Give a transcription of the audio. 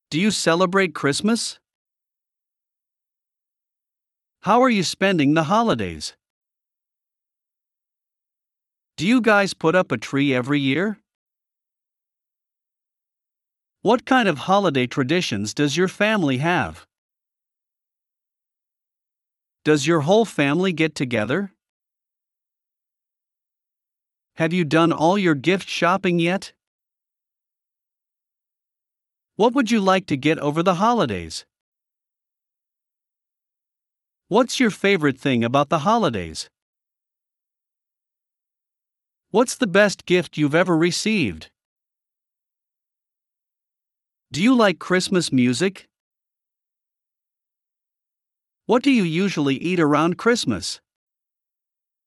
Do you celebrate Christmas? How are you spending the holidays? Do you guys put up a tree every year? What kind of holiday traditions does your family have? Does your whole family get together? Have you done all your gift shopping yet? What would you like to get over the holidays? What's your favorite thing about the holidays? What's the best gift you've ever received? Do you like Christmas music? What do you usually eat around Christmas?